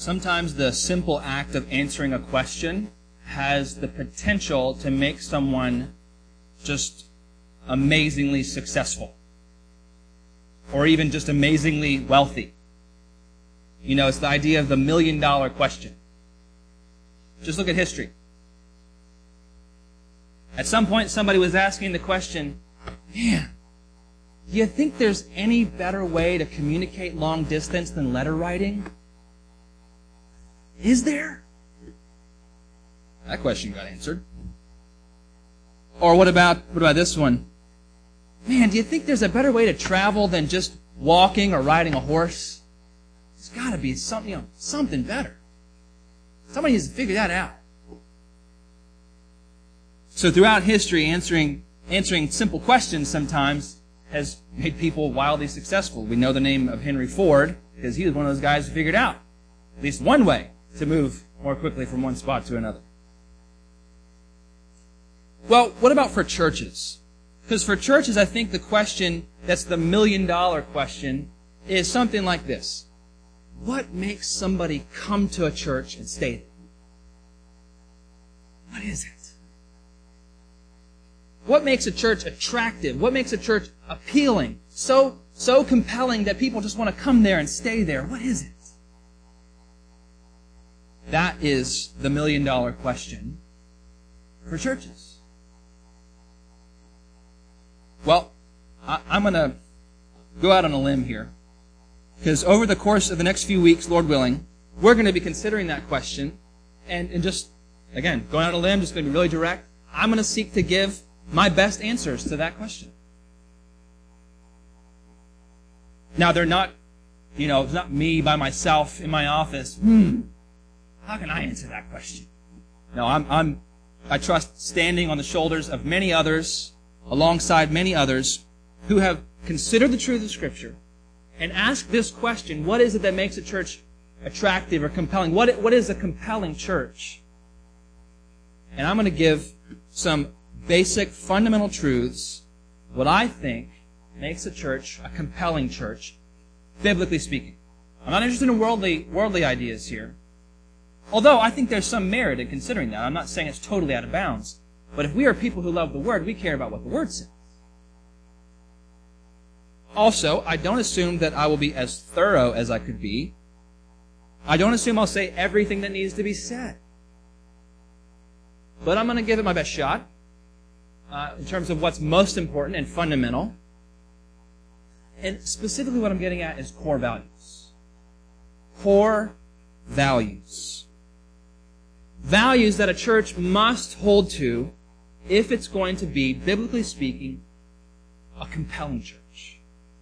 Sometimes the simple act of answering a question has the potential to make someone just amazingly successful, or even just amazingly wealthy. You know, it's the idea of the $1 million question. Just look at history. At some point, somebody was asking the question, man, do you think there's any better way to communicate long distance than letter writing? Is there? That question got answered. Or what about this one? Man, do you think there's a better way to travel than just walking or riding a horse? There's got to be something better. Somebody has to figure that out. So throughout history, answering simple questions sometimes has made people wildly successful. We know the name of Henry Ford because he was one of those guys who figured out at least one way to move more quickly from one spot to another. Well, what about for churches? Because for churches, I think the question that's the $1 million question is something like this. What makes somebody come to a church and stay there? What is it? What makes a church attractive? What makes a church appealing? So compelling that people just want to come there and stay there. What is it? That is the $1 million question for churches. Well, I'm going to go out on a limb here, because over the course of the next few weeks, Lord willing, we're going to be considering that question, and just, again, going out on a limb, just going to be really direct. I'm going to seek to give my best answers to that question. Now, they're not, it's not me by myself in my office. How can I answer that question? No, I trust standing on the shoulders of many others, alongside many others who have considered the truth of Scripture and asked this question, what is it that makes a church attractive or compelling? What is a compelling church? And I'm going to give some basic fundamental truths, what I think makes a church a compelling church, biblically speaking. I'm not interested in worldly ideas here, although I think there's some merit in considering that. I'm not saying it's totally out of bounds. But if we are people who love the Word, we care about what the Word says. Also, I don't assume that I will be as thorough as I could be. I don't assume I'll say everything that needs to be said. But I'm going to give it my best shot in terms of what's most important and fundamental. And specifically what I'm getting at is core values. Core values. Values that a church must hold to if it's going to be, biblically speaking, a compelling church.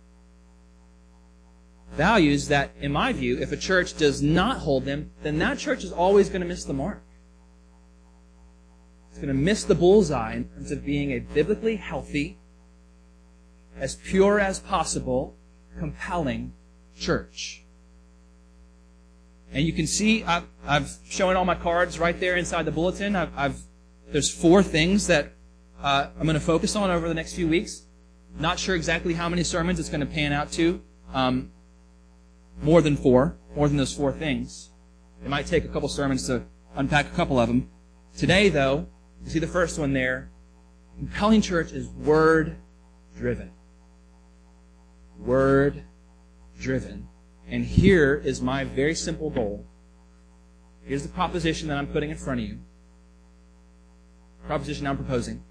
Values that, in my view, if a church does not hold them, then that church is always going to miss the mark. It's going to miss the bullseye in terms of being a biblically healthy, as pure as possible, compelling church. And you can see, I've shown all my cards right there inside the bulletin. There's 4 things that I'm going to focus on over the next few weeks. Not sure exactly how many sermons it's going to pan out to. More than those 4 things. It might take a couple sermons to unpack a couple of them. Today, though, you see the first one there. Compelling church is word-driven. Word-driven. And here is my very simple goal. Here's the proposition that I'm putting in front of you. Proposition I'm proposing.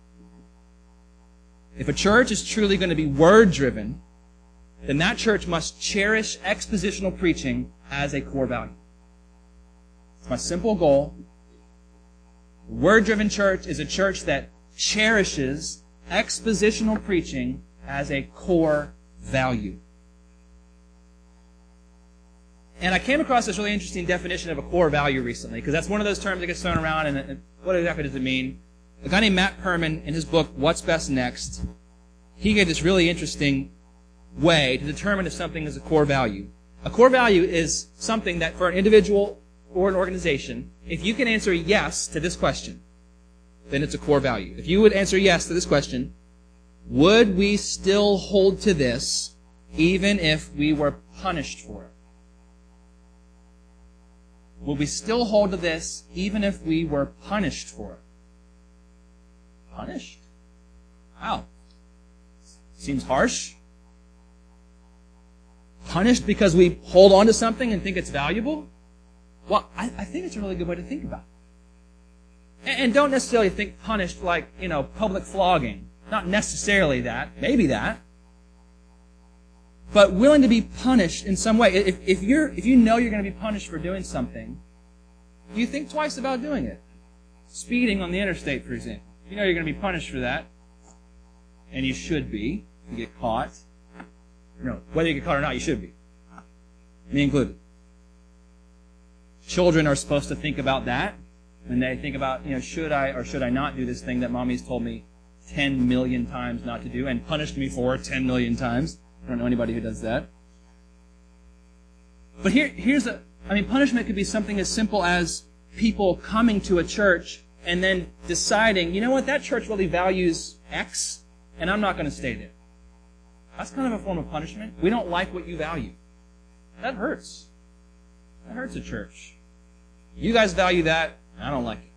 If a church is truly going to be word-driven, then that church must cherish expositional preaching as a core value. It's my simple goal. A word-driven church is a church that cherishes expositional preaching as a core value. And I came across this really interesting definition of a core value recently, because that's one of those terms that gets thrown around, and what exactly does it mean? A guy named Matt Perman, in his book, What's Best Next, he gave this really interesting way to determine if something is a core value. A core value is something that for an individual or an organization, if you can answer yes to this question, then it's a core value. If you would answer yes to this question, would we still hold to this even if we were punished for it? will we still hold to this even if we were punished for it? Punished? Wow. Seems harsh. Punished because we hold on to something and think it's valuable? Well, I think it's a really good way to think about it. And don't necessarily think punished like, public flogging. Not necessarily that. Maybe that. But willing to be punished in some way. If you know you're going to be punished for doing something, you think twice about doing it. Speeding on the interstate, for example. You know you're going to be punished for that. And you should be. You get caught. No, whether you get caught or not, you should be. Me included. Children are supposed to think about that. When they think about, should I or should I not do this thing that mommy's told me 10 million times not to do and punished me for 10 million times. I don't know anybody who does that. But punishment could be something as simple as people coming to a church and then deciding, you know what, that church really values X, and I'm not going to stay there. That's kind of a form of punishment. We don't like what you value. That hurts. That hurts a church. You guys value that, I don't like it.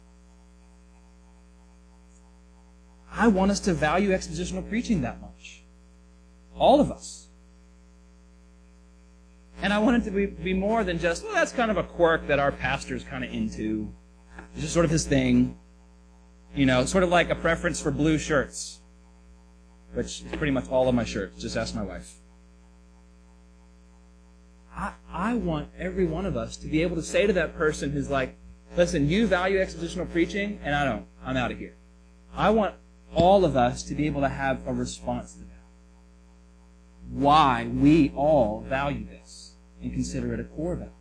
I want us to value expositional preaching that much. All of us. And I want it to be more than just, well, that's kind of a quirk that our pastor's kind of into. It's just sort of his thing. Sort of like a preference for blue shirts. Which is pretty much all of my shirts. Just ask my wife. I want every one of us to be able to say to that person who's like, listen, you value expositional preaching, and I don't. I'm out of here. I want all of us to be able to have a response to that. Why we all value this and consider it a core value.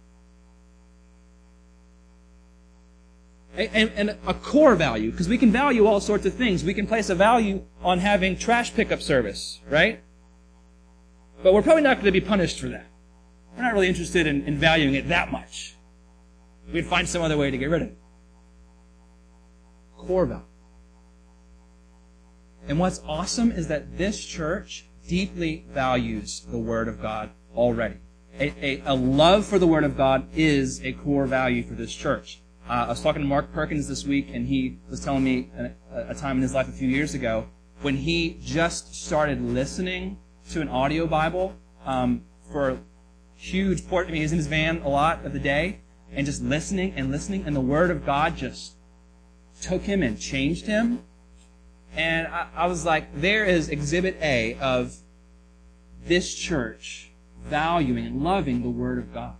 And a core value, because we can value all sorts of things. We can place a value on having trash pickup service, right? But we're probably not going to be punished for that. We're not really interested in valuing it that much. We'd find some other way to get rid of it. Core value. And what's awesome is that this church deeply values the Word of God already. A love for the Word of God is a core value for this church. I was talking to Mark Perkins this week, and he was telling me a time in his life a few years ago when he just started listening to an audio Bible for huge portion. He was in his van a lot of the day, and just listening, and the Word of God just took him and changed him. And I was like, there is Exhibit A of this church valuing and loving the Word of God.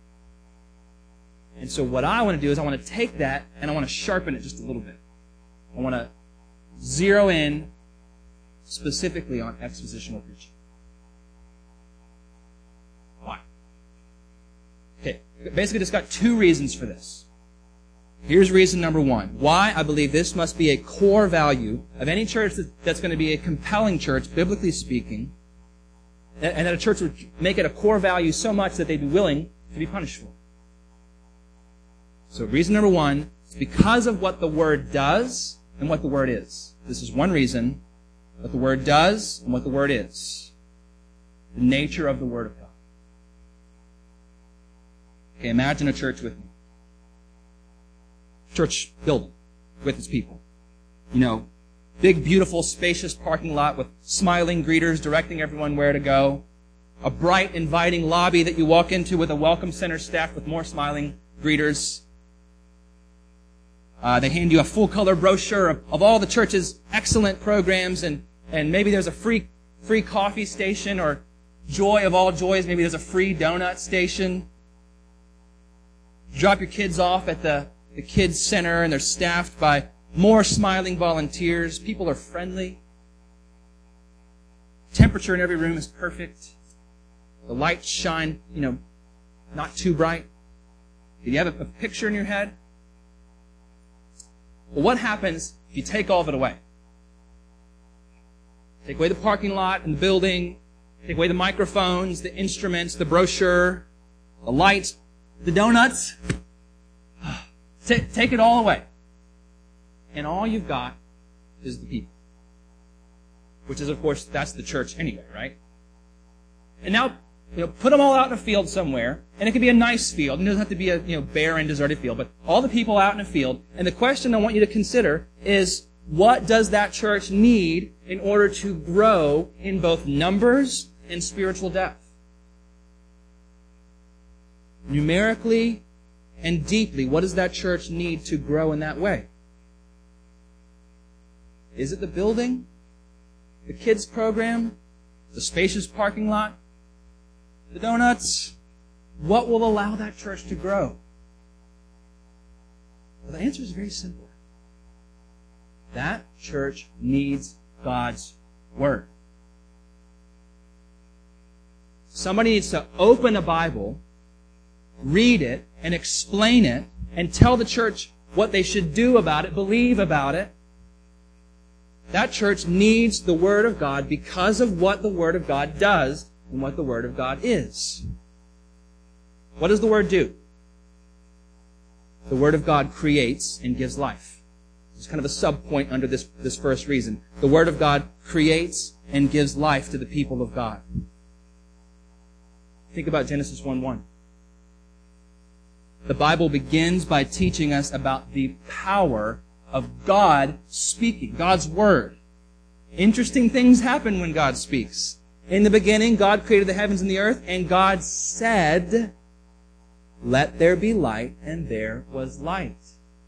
And so what I want to do is I want to take that and I want to sharpen it just a little bit. I want to zero in specifically on expositional preaching. Why? Okay, basically just got two reasons for this. Here's reason number one. Why I believe this must be a core value of any church that's going to be a compelling church, biblically speaking, and that a church would make it a core value so much that they'd be willing to be punished for it. So reason number one is because of what the Word does and what the Word is. This is one reason. What the Word does and what the Word is. The nature of the Word of God. Okay, imagine a church with me. Church building with its people. Big, beautiful, spacious parking lot with smiling greeters directing everyone where to go. A bright, inviting lobby that you walk into with a welcome center staffed with more smiling greeters. They hand you a full-color brochure of all the church's excellent programs, and maybe there's a free coffee station, or joy of all joys, maybe there's a free donut station. Drop your kids off at the kids' center, and they're staffed by more smiling volunteers. People are friendly. Temperature in every room is perfect. The lights shine, not too bright. Do you have a picture in your head? Well, what happens if you take all of it away? Take away the parking lot and the building. Take away the microphones, the instruments, the brochure, the lights, the donuts. Take it all away. And all you've got is the people. Which is, of course, that's the church anyway, right? And now put them all out in a field somewhere, and it could be a nice field. It doesn't have to be a barren, deserted field, but all the people out in a field. And the question I want you to consider is, what does that church need in order to grow in both numbers and spiritual depth? Numerically and deeply, what does that church need to grow in that way? Is it the building? The kids program? The spacious parking lot? The donuts? What will allow that church to grow? Well, the answer is very simple. That church needs God's Word. Somebody needs to open a Bible, read it, and explain it, and tell the church what they should do about it, believe about it. That church needs the Word of God because of what the Word of God does and what the Word of God is. What does the Word do? The Word of God creates and gives life. It's kind of a sub-point under this first reason. The Word of God creates and gives life to the people of God. Think about Genesis 1:1. The Bible begins by teaching us about the power of God speaking, God's Word. Interesting things happen when God speaks. In the beginning, God created the heavens and the earth, and God said, "Let there be light," and there was light.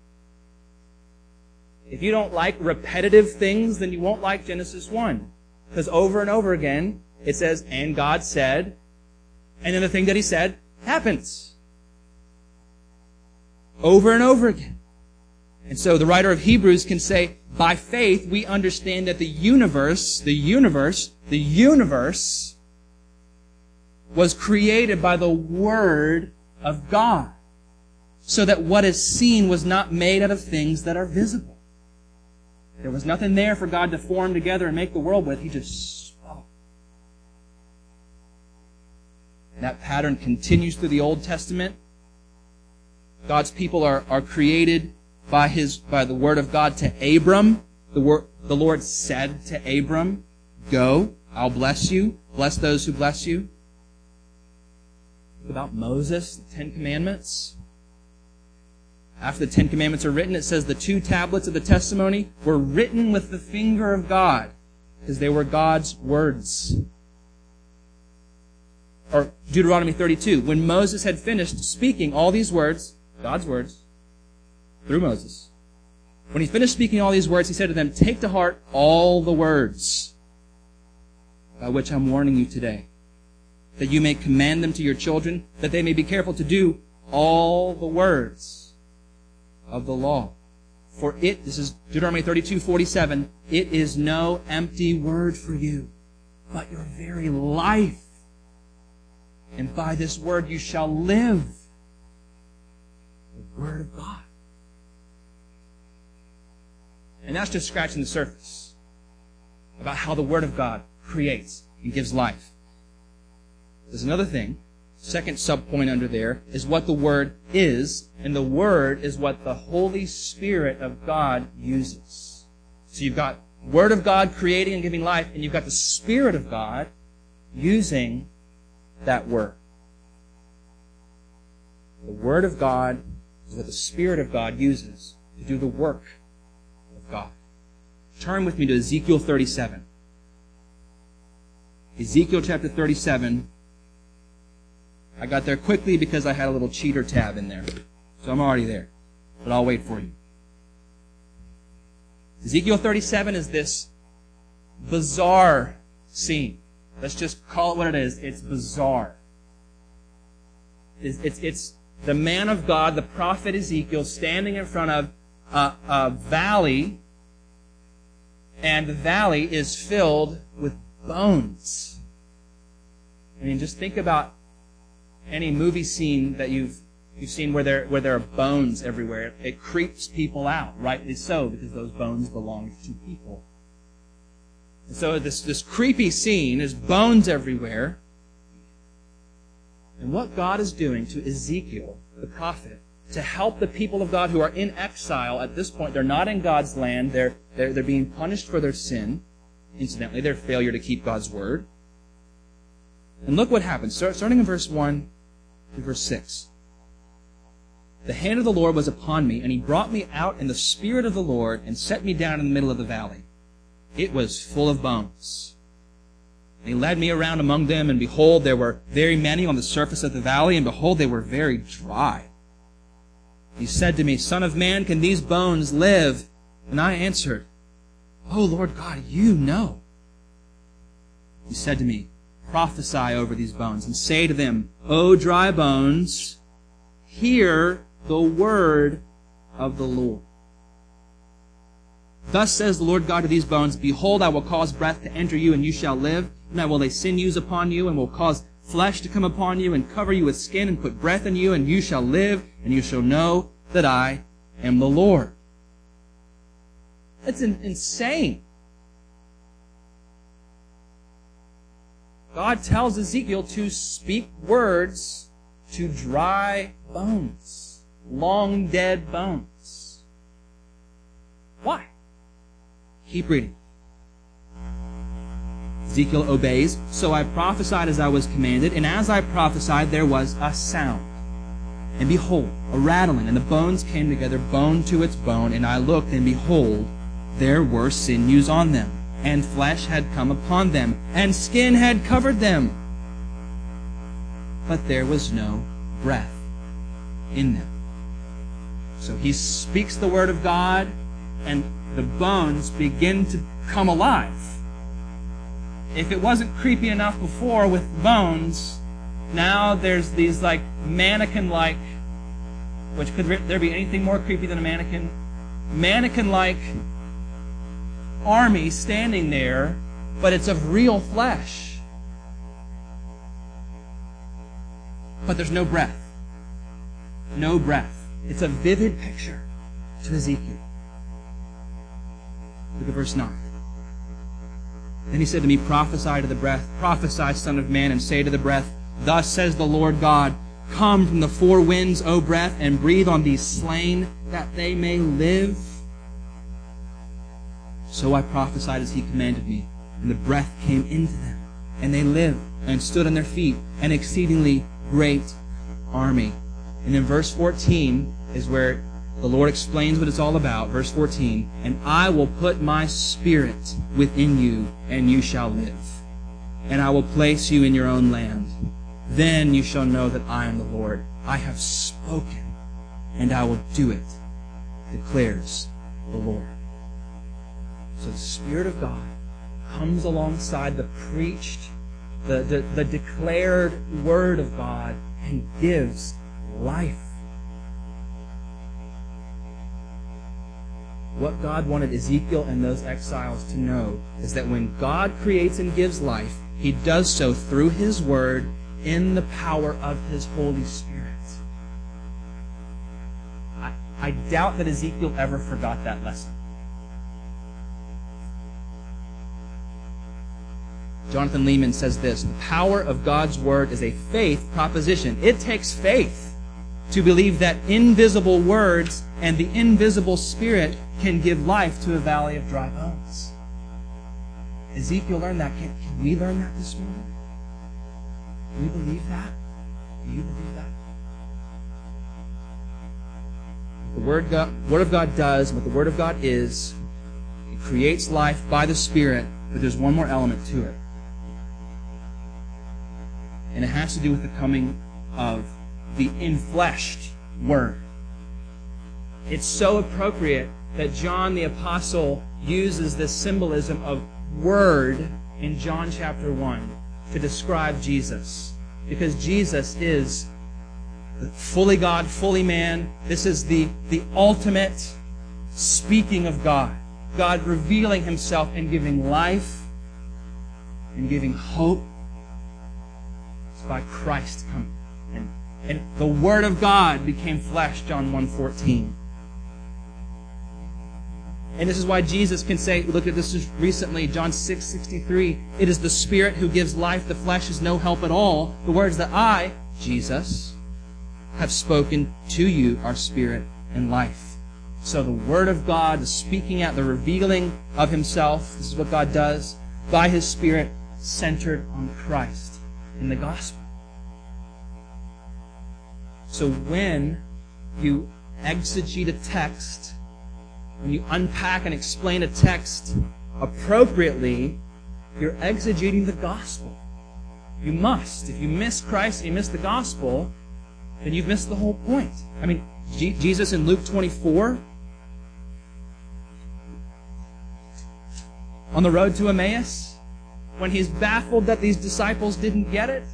If you don't like repetitive things, then you won't like Genesis 1. Because over and over again, it says, "And God said," and then the thing that He said happens. Over and over again. And so the writer of Hebrews can say, by faith we understand that the universe was created by the Word of God, so that what is seen was not made out of things that are visible. There was nothing there for God to form together and make the world with. He just spoke. And that pattern continues through the Old Testament. God's people are created by the Word of God to Abram. The Lord said to Abram, "Go, I'll bless you. Bless those who bless you." Think about Moses, the 10 Commandments. After the 10 Commandments are written, it says the 2 tablets of the testimony were written with the finger of God, because they were God's words. Or Deuteronomy 32, when Moses had finished speaking all these words, God's words, through Moses. When he finished speaking all these words, he said to them, "Take to heart all the words by which I'm warning you today, that you may command them to your children, that they may be careful to do all the words of the law. For it," this is Deuteronomy 32:47, "it is no empty word for you, but your very life. And by this word you shall live." The Word of God. And that's just scratching the surface about how the Word of God creates and gives life. There's another thing. Second sub-point under there is what the Word is, and the Word is what the Holy Spirit of God uses. So you've got Word of God creating and giving life, and you've got the Spirit of God using that Word. The Word of God is what the Spirit of God uses to do the work of God. Turn with me to Ezekiel 37. Ezekiel chapter 37. I got there quickly because I had a little cheater tab in there. So I'm already there. But I'll wait for you. Ezekiel 37 is this bizarre scene. Let's just call it what it is. It's bizarre. It's the man of God, the prophet Ezekiel, standing in front of a valley, and the valley is filled with bones. I mean, just think about any movie scene that you've seen where there are bones everywhere. It creeps people out, rightly so, because those bones belong to people. And so this creepy scene is bones everywhere. And what God is doing to Ezekiel, the prophet, to help the people of God who are in exile at this point, they're not in God's land, they're being punished for their sin, incidentally, their failure to keep God's word. And look what happens, starting in verse 1 to verse 6. The hand of the Lord was upon me, and he brought me out in the spirit of the Lord and set me down in the middle of the valley. It was full of bones. And he led me around among them, and behold, there were very many on the surface of the valley, and behold, they were very dry. He said to me, Son of man, can these bones live? And I answered, O Lord God, you know. He said to me, Prophesy over these bones, and say to them, O dry bones, hear the word of the Lord. Thus says the Lord God to these bones, Behold, I will cause breath to enter you, and you shall live. And I will lay sinews upon you, and will cause flesh to come upon you, and cover you with skin, and put breath in you, and you shall live, and you shall know that I am the Lord. That's insane. God tells Ezekiel to speak words to dry bones, long dead bones. Why? Keep reading. Ezekiel obeys, So I prophesied as I was commanded, and as I prophesied there was a sound. And behold, a rattling, and the bones came together, bone to its bone, and I looked, and behold, there were sinews on them, and flesh had come upon them, and skin had covered them. But there was no breath in them. So he speaks the word of God, and the bones begin to come alive. If it wasn't creepy enough before with bones, now there's these like mannequin-like, which could there be anything more creepy than a mannequin? Mannequin-like army standing there, but it's of real flesh. But there's no breath. No breath. It's a vivid picture to Ezekiel. Look at verse 9. Then he said to me, Prophesy to the breath, prophesy, Son of man, and say to the breath, Thus says the Lord God, Come from the four winds, O breath, and breathe on these slain, that they may live. So I prophesied as he commanded me, and the breath came into them, and they lived, and stood on their feet, an exceedingly great army. And in verse 14 is where the Lord explains what it's all about. Verse 14, And I will put my spirit within you, and you shall live. And I will place you in your own land. Then you shall know that I am the Lord. I have spoken, and I will do it, declares the Lord. So the Spirit of God comes alongside the preached, the declared Word of God, and gives life. What God wanted Ezekiel and those exiles to know is that when God creates and gives life, He does so through His Word in the power of His Holy Spirit. I doubt that Ezekiel ever forgot that lesson. Jonathan Leeman says this, The power of God's Word is a faith proposition. It takes faith to believe that invisible words and the invisible Spirit can give life to a valley of dry bones. Ezekiel learned that. Can we learn that this morning? Do we believe that? Do you believe that? The Word of God does, what the Word of God is, it creates life by the Spirit, but there's one more element to it. And it has to do with the coming of the infleshed Word. It's so appropriate that John the Apostle uses this symbolism of Word in John chapter 1 to describe Jesus. Because Jesus is fully God, fully man. This is the ultimate speaking of God. God revealing Himself and giving life and giving hope. It's by Christ coming. And the Word of God became flesh, John 1:14. And this is why Jesus can say, look at this just recently, John 6:63, It is the Spirit who gives life, the flesh is no help at all. The words that I, Jesus, have spoken to you are spirit and life. So the Word of God, the speaking out, the revealing of Himself, this is what God does, by His Spirit, centered on Christ. in the gospel. So when you exegete a text, when you unpack and explain a text appropriately, you're exegeting the gospel. You must. If you miss Christ and you miss the gospel, then you've missed the whole point. I mean, Jesus in Luke 24, on the road to Emmaus, when he's baffled that these disciples didn't get it,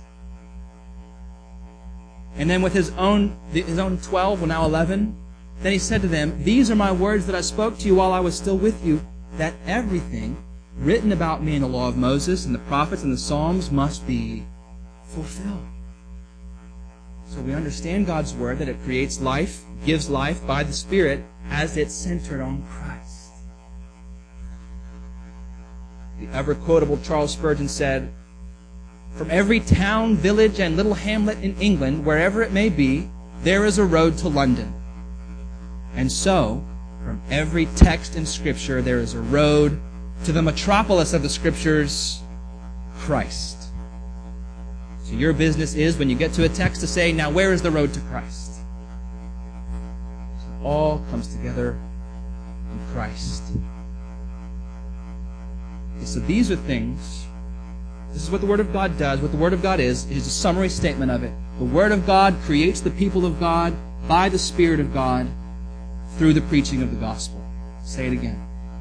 and then with his own 12, well now 11, then he said to them, "These are my words that I spoke to you while I was still with you, that everything written about me in the law of Moses and the prophets and the Psalms must be fulfilled." So we understand God's Word, that it creates life, gives life by the Spirit as it's centered on Christ. The ever-quotable Charles Spurgeon said, "From every town, village, and little hamlet in England, wherever it may be, there is a road to London. And so, from every text in Scripture, there is a road to the metropolis of the Scriptures, Christ." So your business is, when you get to a text, to say, now where is the road to Christ? So it all comes together in Christ. Okay, so these are things. This is what the Word of God does. What the Word of God is a summary statement of it. The Word of God creates the people of God by the Spirit of God through the preaching of the gospel. Say it again.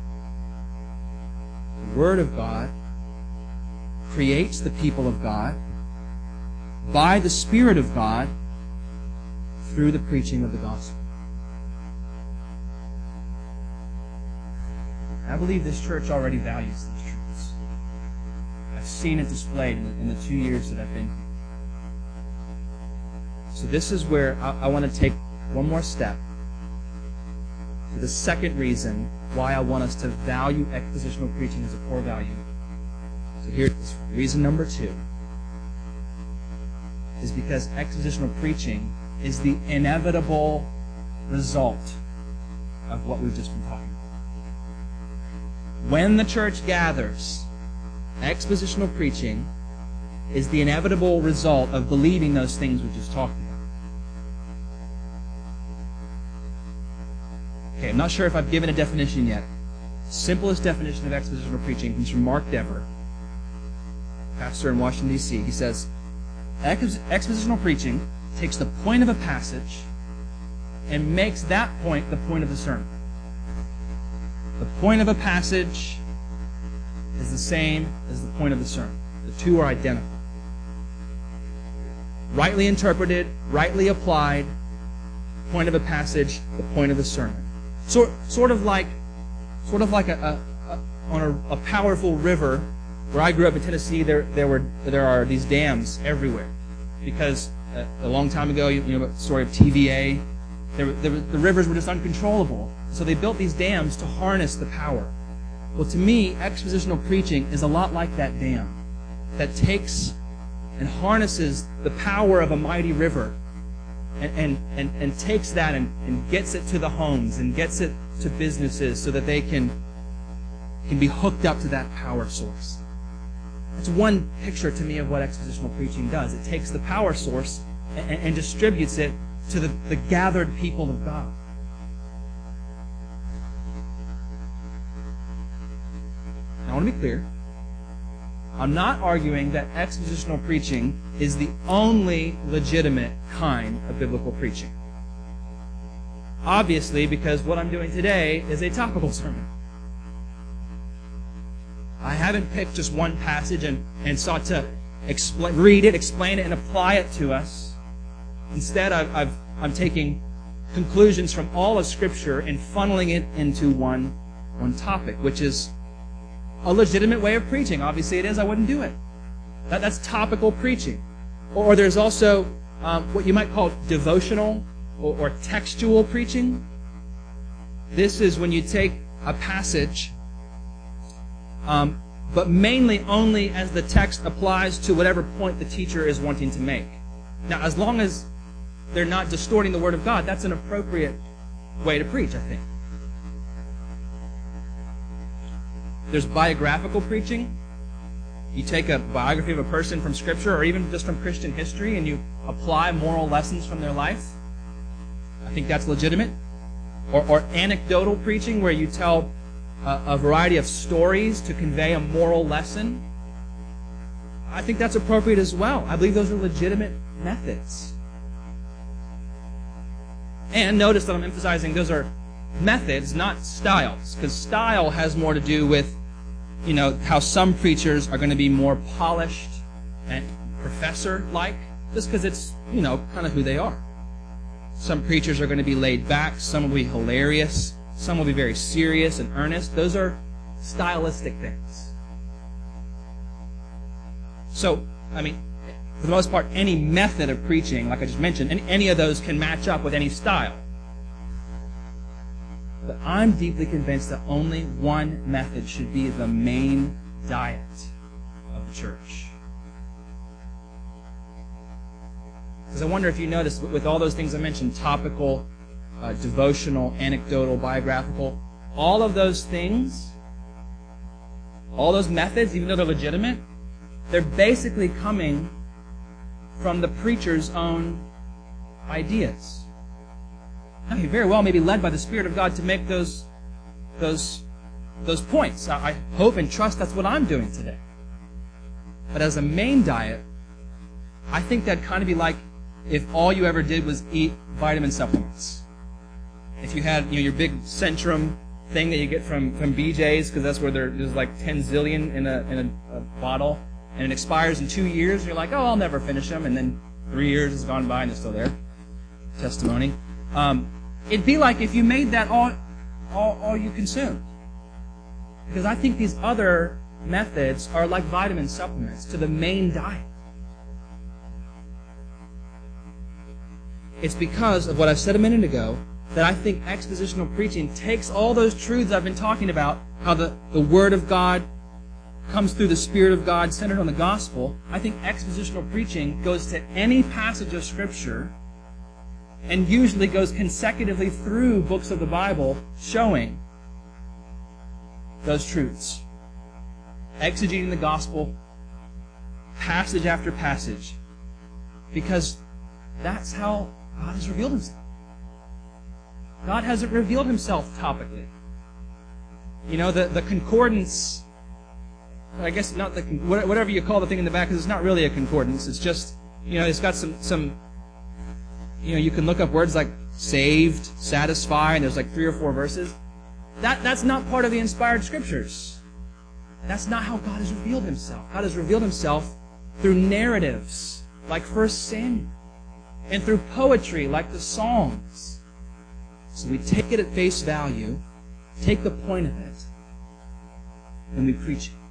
The Word of God creates the people of God by the Spirit of God through the preaching of the gospel. I believe this church already values these truths. I've seen it displayed in the 2 years that I've been here. So this is where I want to take one more step to the second reason why I want us to value expositional preaching as a core value. So here's reason number 2. Is because expositional preaching is the inevitable result of what we've just been talking about. When the church gathers, expositional preaching is the inevitable result of believing those things we just talked about. Okay, I'm not sure if I've given a definition yet. The simplest definition of expositional preaching comes from Mark Dever, pastor in Washington, D.C. He says, expositional preaching takes the point of a passage and makes that point the point of the sermon. The point of a passage is the same as the point of the sermon. The two are identical. Rightly interpreted, rightly applied, point of a passage, the point of the sermon. Sort of like on a powerful river. Where I grew up in Tennessee, there are these dams everywhere, because a long time ago, you know the story of TVA. The rivers were just uncontrollable, so they built these dams to harness the power. Well, to me, expositional preaching is a lot like that dam that takes and harnesses the power of a mighty river, and takes that and gets it to the homes and gets it to businesses so that they can be hooked up to that power source. That's one picture to me of what expositional preaching does. It takes the power source and distributes it to the gathered people of God. Now, I want to be clear. I'm not arguing that expositional preaching is the only legitimate kind of biblical preaching. Obviously, because what I'm doing today is a topical sermon. I haven't picked just one passage and sought to read it, explain it, and apply it to us. Instead, I'm taking conclusions from all of Scripture and funneling it into one topic, which is a legitimate way of preaching. Obviously it is. I wouldn't do it. That's topical preaching. Or there's also what you might call devotional or textual preaching. This is when you take a passage, but mainly only as the text applies to whatever point the teacher is wanting to make. Now, as long as they're not distorting the Word of God, that's an appropriate way to preach, I think. There's biographical preaching. you take a biography of a person from Scripture or even just from Christian history and you apply moral lessons from their life, I think that's legitimate. Or anecdotal preaching where you tell a variety of stories to convey a moral lesson, I think that's appropriate as well. I believe those are legitimate methods. And notice that I'm emphasizing those are methods, not styles, because style has more to do with, how some preachers are going to be more polished and professor-like, just because it's, kind of who they are. Some preachers are going to be laid back, some will be hilarious, some will be very serious and earnest. Those are stylistic things. So, for the most part, any method of preaching, like I just mentioned, any of those can match up with any style. But I'm deeply convinced that only one method should be the main diet of the church. Because I wonder if you notice, with all those things I mentioned, topical, devotional, anecdotal, biographical, all of those things, all those methods, even though they're legitimate, they're basically coming from the preacher's own ideas. Now, he very well may be led by the Spirit of God to make those points. I hope and trust that's what I'm doing today. But as a main diet, I think that'd kind of be like if all you ever did was eat vitamin supplements. If you had your big Centrum thing that you get from BJ's, because that's where there's like 10 zillion in a bottle, and it expires in 2 years, and you're like, oh, I'll never finish them, and then 3 years has gone by and they're still there. Testimony. It'd be like if you made that all you consumed. Because I think these other methods are like vitamin supplements to the main diet. It's because of what I said a minute ago that I think expositional preaching takes all those truths I've been talking about, how the Word of God comes through the Spirit of God centered on the gospel. I think expositional preaching goes to any passage of Scripture and usually goes consecutively through books of the Bible showing those truths. Exegeting the gospel, passage after passage. Because that's how God has revealed Himself. God hasn't revealed Himself topically. The concordance, I guess not whatever you call the thing in the back, because it's not really a concordance. It's just, it's got some you can look up words like saved, satisfy, and there's like 3 or 4 verses. That's not part of the inspired Scriptures. That's not how God has revealed Himself. God has revealed Himself through narratives like 1 Samuel and through poetry like the Psalms. So we take it at face value, take the point of it, and we preach it.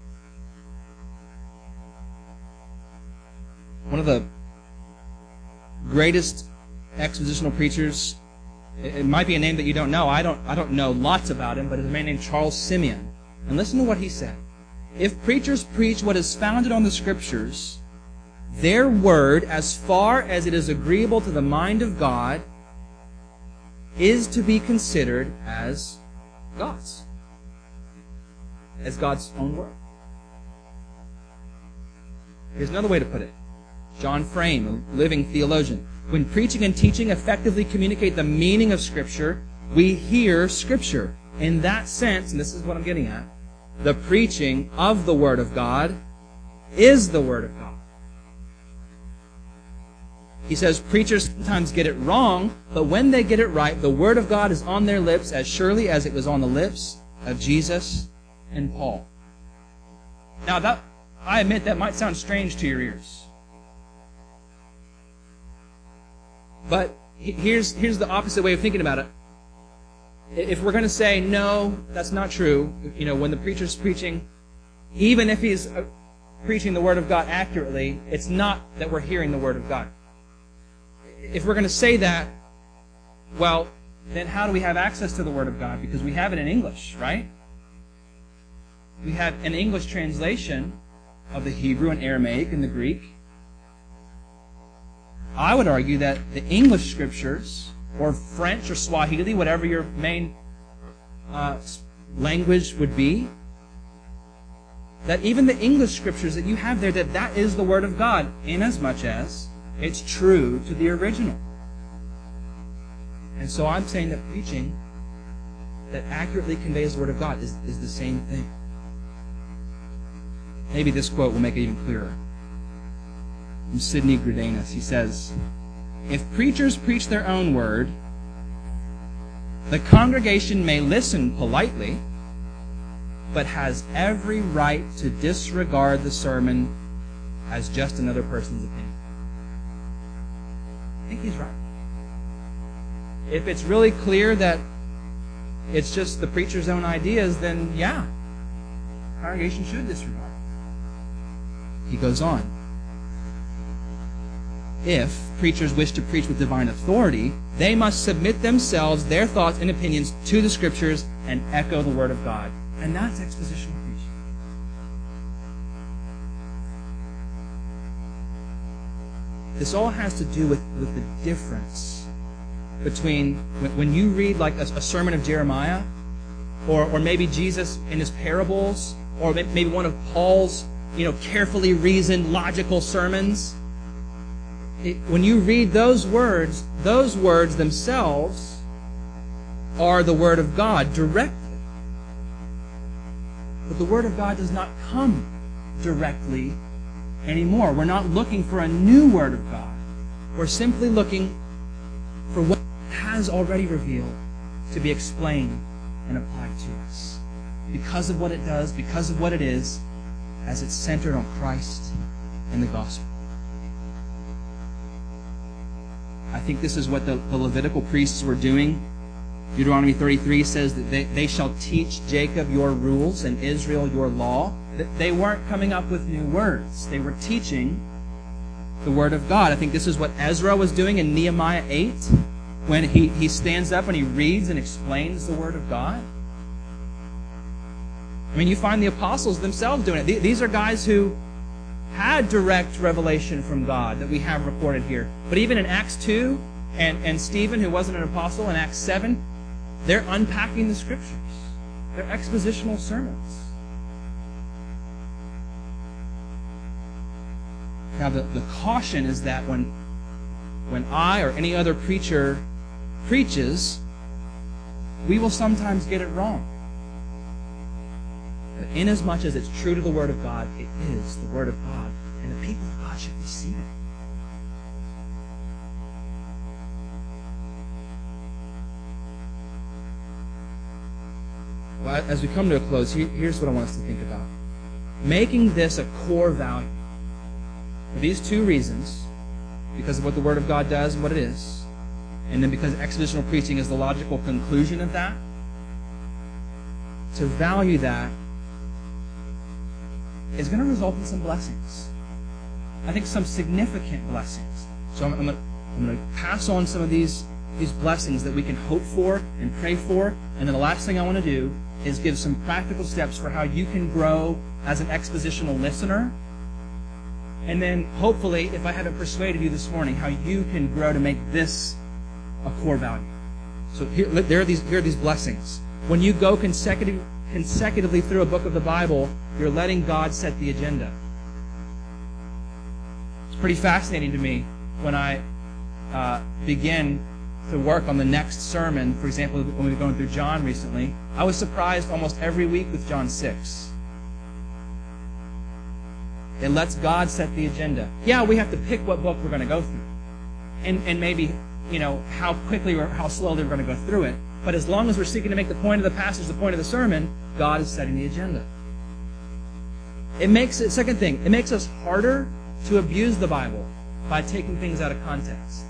One of the greatest expositional preachers, it might be a name that you don't know. I don't know lots about him, but it's a man named Charles Simeon. And listen to what he said. If preachers preach what is founded on the Scriptures, their word, as far as it is agreeable to the mind of God, is to be considered as God's. As God's own word. Here's another way to put it. John Frame, a living theologian. When preaching and teaching effectively communicate the meaning of Scripture, we hear Scripture. In that sense, and this is what I'm getting at, the preaching of the Word of God is the Word of God. He says preachers sometimes get it wrong, but when they get it right, the Word of God is on their lips as surely as it was on the lips of Jesus and Paul. Now, I admit that might sound strange to your ears. But here's the opposite way of thinking about it. If we're going to say, no, that's not true, when the preacher's preaching, even if he's preaching the Word of God accurately, it's not that we're hearing the Word of God. If we're going to say that, well, then how do we have access to the Word of God? Because we have it in English, right? We have an English translation of the Hebrew and Aramaic and the Greek. I would argue that the English Scriptures, or French or Swahili, whatever your main language would be, that even the English scriptures that you have there, that is the Word of God, inasmuch as it's true to the original. And so I'm saying that preaching that accurately conveys the Word of God is the same thing. Maybe this quote will make it even clearer. From Sidney Greidanus, he says, "If preachers preach their own word, the congregation may listen politely, but has every right to disregard the sermon as just another person's opinion." I think he's right. If it's really clear that it's just the preacher's own ideas, then yeah, the congregation should disregard. He goes on. If preachers wish to preach with divine authority, they must submit themselves, their thoughts and opinions to the Scriptures and echo the Word of God. And that's expositional preaching. This all has to do with the difference between when you read like a sermon of Jeremiah, or maybe Jesus in his parables, or maybe one of Paul's carefully reasoned, logical sermons. When you read those words themselves are the Word of God directly. But the Word of God does not come directly anymore. We're not looking for a new Word of God. We're simply looking for what has already revealed to be explained and applied to us. Because of what it does, because of what it is, as it's centered on Christ and the gospel. I think this is what the Levitical priests were doing. Deuteronomy 33 says that they shall teach Jacob your rules and Israel your law. That they weren't coming up with new words. They were teaching the Word of God. I think this is what Ezra was doing in Nehemiah 8 when he stands up and he reads and explains the Word of God. I mean, you find the apostles themselves doing it. These are guys who had direct revelation from God that we have recorded here. But even in Acts 2, and Stephen, who wasn't an apostle, in Acts 7, they're unpacking the Scriptures. They're expositional sermons. Now, the caution is that when I or any other preacher preaches, we will sometimes get it wrong. But inasmuch as it's true to the Word of God, it is the Word of God, and the people of God should receive it. Well, as we come to a close, here's what I want us to think about. Making this a core value. For these two reasons, because of what the Word of God does and what it is, and then because expositional preaching is the logical conclusion of that, to value that is going to result in some blessings. I think some significant blessings. So I'm going to pass on some of these blessings that we can hope for and pray for. And then the last thing I want to do is give some practical steps for how you can grow as an expositional listener. And then hopefully, if I haven't persuaded you this morning, how you can grow to make this a core value. So here are these blessings. When you go consecutively through a book of the Bible, you're letting God set the agenda. It's pretty fascinating to me when I begin to work on the next sermon. For example, when we were going through John recently, I was surprised almost every week with John 6. It lets God set the agenda. Yeah, we have to pick what book we're going to go through. And maybe, how quickly or how slowly we're going to go through it. But as long as we're seeking to make the point of the passage the point of the sermon, God is setting the agenda. Second thing, it makes us harder to abuse the Bible by taking things out of context.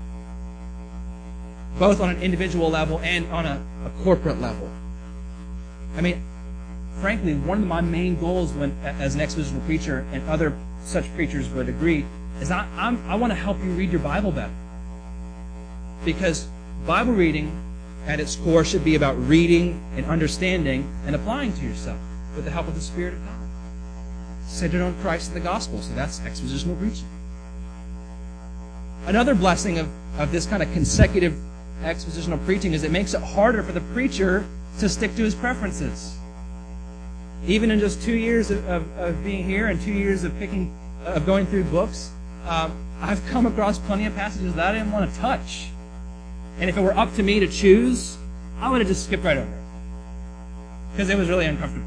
Both on an individual level and on a corporate level. I mean, frankly, one of my main goals as an expositional preacher, and other such preachers would agree, is I want to help you read your Bible better. Because Bible reading at its core should be about reading and understanding and applying to yourself with the help of the Spirit of God. Centered on Christ and the gospel. So that's expositional preaching. Another blessing of this kind of consecutive expositional preaching is it makes it harder for the preacher to stick to his preferences. even in just 2 years of being here and 2 years of going through books, I've come across plenty of passages that I didn't want to touch. And if it were up to me to choose, I would have just skipped right over it. Because it was really uncomfortable.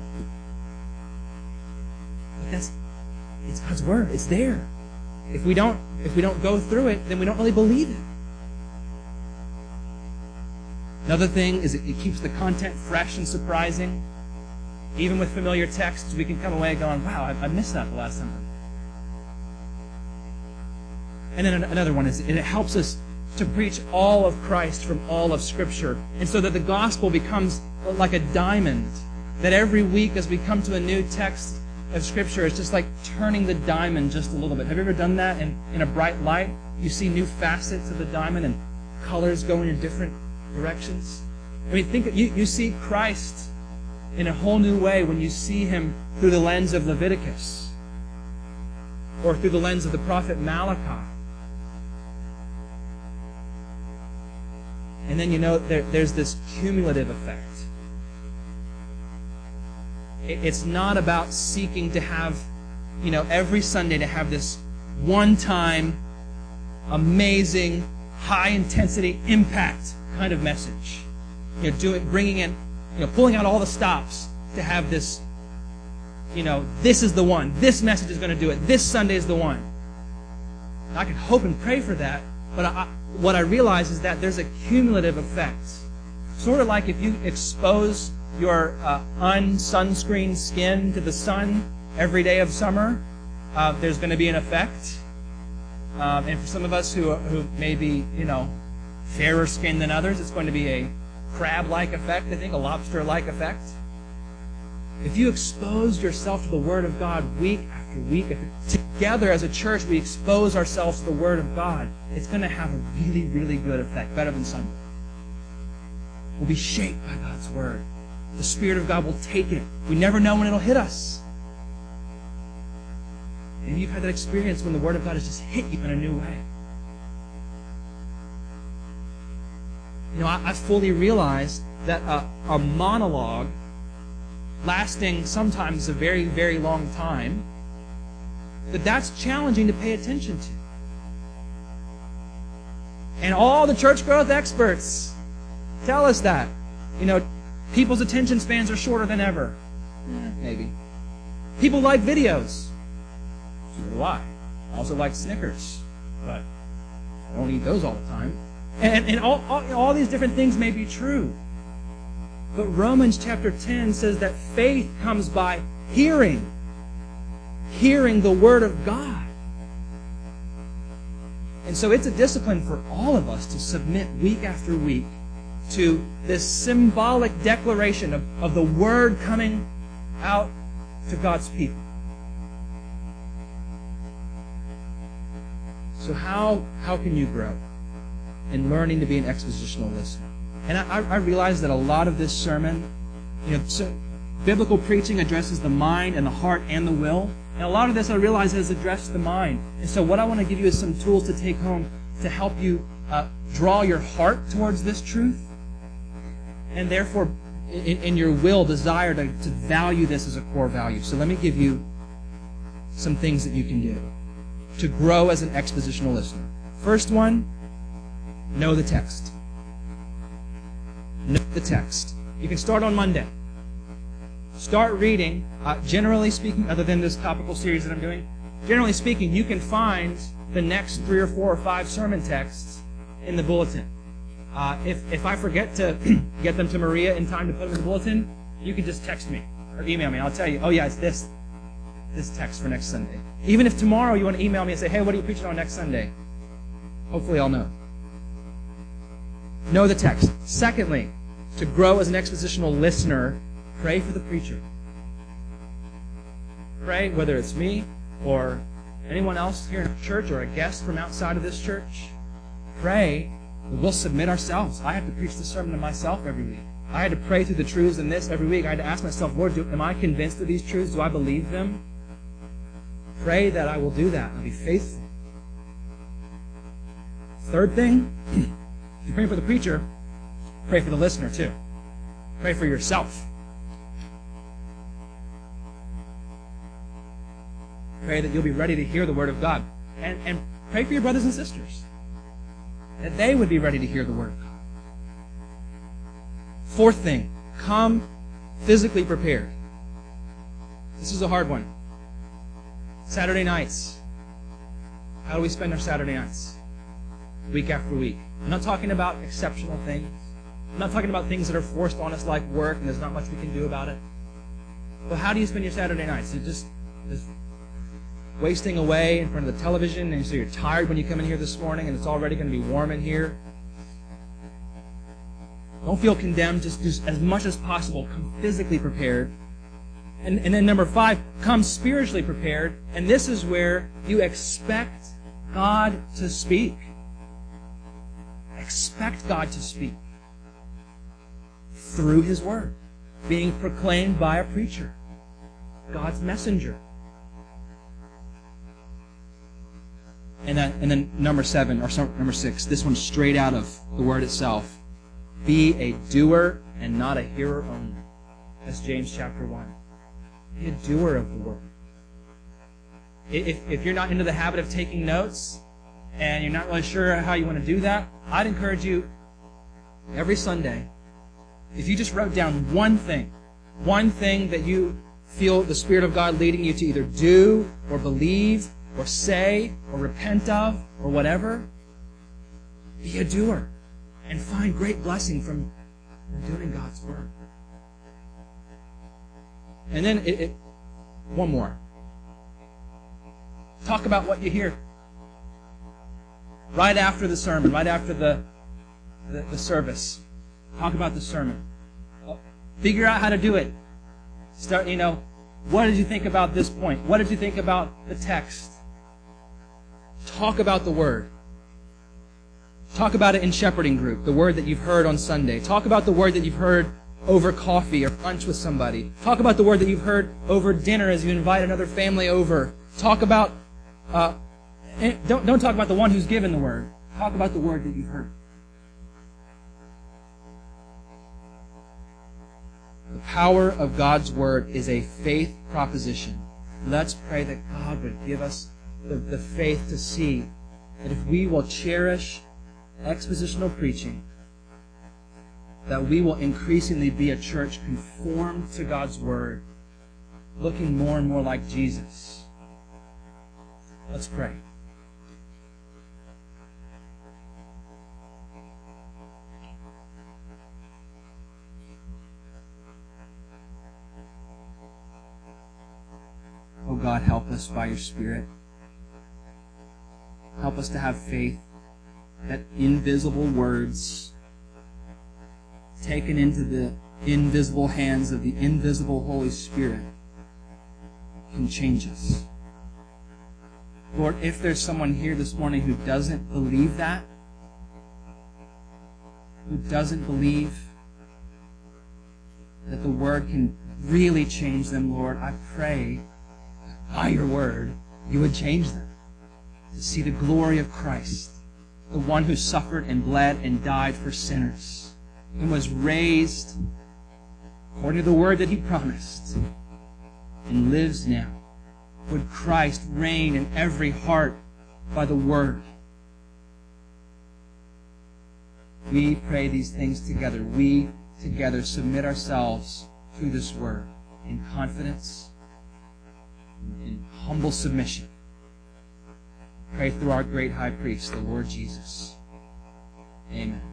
But it's God's Word. It's there. If we don't go through it, then we don't really believe it. Another thing is it keeps the content fresh and surprising. Even with familiar texts, we can come away going, wow, I missed that the last time. And then another one is it helps us to preach all of Christ from all of Scripture. And so that the gospel becomes like a diamond, that every week as we come to a new text of Scripture, it's just like turning the diamond just a little bit. Have you ever done that in a bright light? You see new facets of the diamond and colors going in different directions. I mean, you see Christ in a whole new way when you see Him through the lens of Leviticus or through the lens of the prophet Malachi. And then there's this cumulative effect. It's not about seeking to have, every Sunday to have this one-time, amazing, high-intensity impact kind of message. Bringing in, pulling out all the stops to have this, this is the one. This message is going to do it. This Sunday is the one. I can hope and pray for that, but what I realize is that there's a cumulative effect. Sort of like if you expose your unsunscreened skin to the sun every day of summer, there's going to be an effect. And for some of us who may be, fairer skinned than others, it's going to be a crab-like effect, I think, a lobster-like effect. If you expose yourself to the Word of God week after week, together as a church we expose ourselves to the Word of God, it's going to have a really, really good effect, better than Sunday. We'll be shaped by God's Word. The Spirit of God will take it. We never know when it'll hit us. And you've had that experience when the Word of God has just hit you in a new way. I fully realize that a monologue lasting sometimes a very, very long time, that's challenging to pay attention to. And all the church growth experts tell us that. People's attention spans are shorter than ever. Maybe. People like videos. So do I. I also like Snickers. But I don't eat those all the time. And all these different things may be true. But Romans chapter 10 says that faith comes by hearing the Word of God. And so it's a discipline for all of us to submit week after week to this symbolic declaration of the Word coming out to God's people. So how can you grow in learning to be an expositional listener? And I realize that a lot of this sermon, biblical preaching addresses the mind and the heart and the will. And a lot of this I realize has addressed the mind. And so what I want to give you is some tools to take home to help you draw your heart towards this truth. And therefore, in your will, desire to value this as a core value. So let me give you some things that you can do to grow as an expositional listener. First one, know the text. Know the text. You can start on Monday. Start reading. Generally speaking, other than this topical series that I'm doing, generally speaking, you can find the next 3 or 4 or 5 sermon texts in the bulletin. If I forget to get them to Maria in time to put them in the bulletin, you can just text me or email me. I'll tell you, oh yeah, it's this text for next Sunday. Even if tomorrow you want to email me and say, hey, what are you preaching on next Sunday? Hopefully I'll know. Know the text. Secondly, to grow as an expositional listener, pray for the preacher. Pray, whether it's me or anyone else here in church or a guest from outside of this church. Pray that we'll submit ourselves. I have to preach the sermon to myself every week. I had to pray through the truths in this every week. I had to ask myself, Lord, am I convinced of these truths? Do I believe them? Pray that I will do that. I'll be faithful. Third thing, if you're praying for the preacher, pray for the listener too. Pray for yourself. pray that you'll be ready to hear the Word of God. And pray for your brothers and sisters, that they would be ready to hear the Word of God. Fourth thing, come physically prepared. This is a hard one. Saturday nights. How do we spend our Saturday nights? Week after week. I'm not talking about exceptional things. I'm not talking about things that are forced on us like work and there's not much we can do about it. But how do you spend your Saturday nights? You're just wasting away in front of the television, and so you're tired when you come in here this morning and it's already going to be warm in here. Don't feel condemned. Just do as much as possible. Come physically prepared. And then number 5, come spiritually prepared. And this is where you expect God to speak. Expect God to speak through His Word, being proclaimed by a preacher, God's messenger. And then number 7, or number 6, this one's straight out of the Word itself. Be a doer and not a hearer only. That's James chapter 1. Be a doer of the Word. If you're not into the habit of taking notes, and you're not really sure how you want to do that, I'd encourage you every Sunday, if you just wrote down one thing that you feel the Spirit of God leading you to either do or believe or say or repent of or whatever, be a doer and find great blessing from doing God's Word. And then one more. Talk about what you hear. Right after the sermon, right after the service, talk about the sermon. Figure out how to do it. Start, what did you think about this point? What did you think about the text? Talk about the Word. Talk about it in shepherding group, the Word that you've heard on Sunday. Talk about the Word that you've heard over coffee or lunch with somebody. Talk about the Word that you've heard over dinner as you invite another family over. Talk about... Don't talk about the one who's given the Word. Talk about the Word that you've heard. The power of God's Word is a faith proposition. Let's pray that God would give us the faith to see that if we will cherish expositional preaching, that we will increasingly be a church conformed to God's Word, looking more and more like Jesus. Let's pray. Oh God, help us by your Spirit. Help us to have faith that invisible words taken into the invisible hands of the invisible Holy Spirit can change us. Lord, if there's someone here this morning who doesn't believe that, who doesn't believe that the Word can really change them, Lord, I pray by your Word you would change them to see the glory of Christ, the one who suffered and bled and died for sinners and was raised according to the Word that He promised and lives now. Would Christ reign in every heart by the Word? We pray these things together. We together submit ourselves to this Word in confidence, in humble submission. Pray through our great high priest, the Lord Jesus. Amen.